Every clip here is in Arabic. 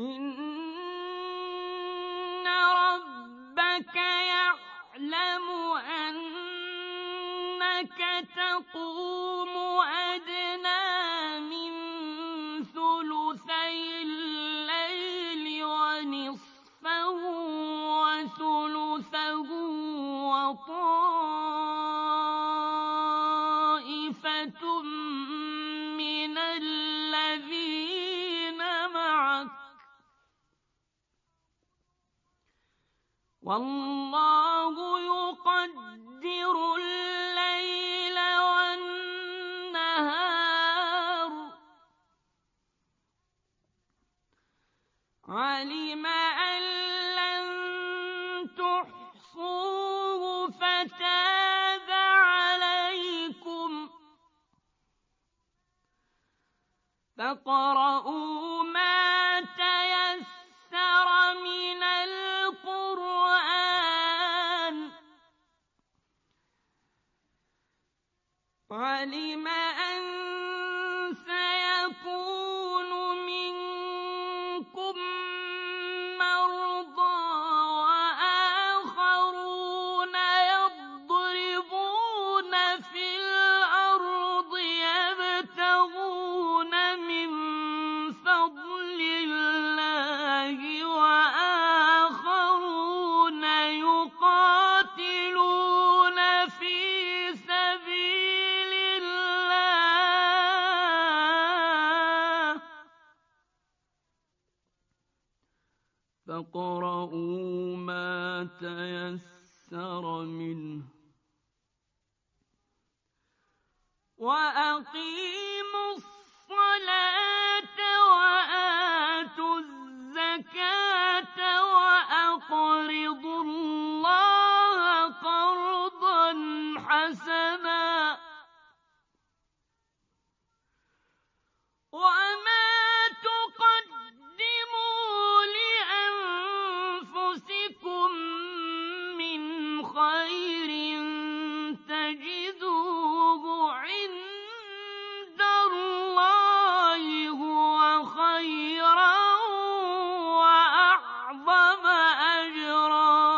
إن ربك يعلم أنك تقوم أدنى من ثلثي الليل ونصفه وثلثه وطائفة من الذين معك والله يقدر الليل والنهار علم أن لن تحصوه فتاب عليكم فاقرؤوا ما تيسر من القرآن علم أن سيكون منكم مرضى وآخرون يضربون في الأرض يبتغون من فضل الله وآخرون يقاتلون في سبيل الله فاقرؤوا ما تيسر منه وأقيموا الصلاة وآتوا الزكاة وأقرضوا الله قرضا حسنا وما تقدموا لأنفسكم من خير تجدوه عند الله هو خيرا وأعظم أجرا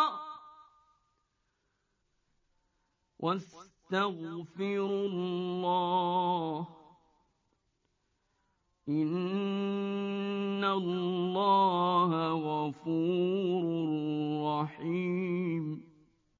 واستغفروا الله إن الله غفور رحيم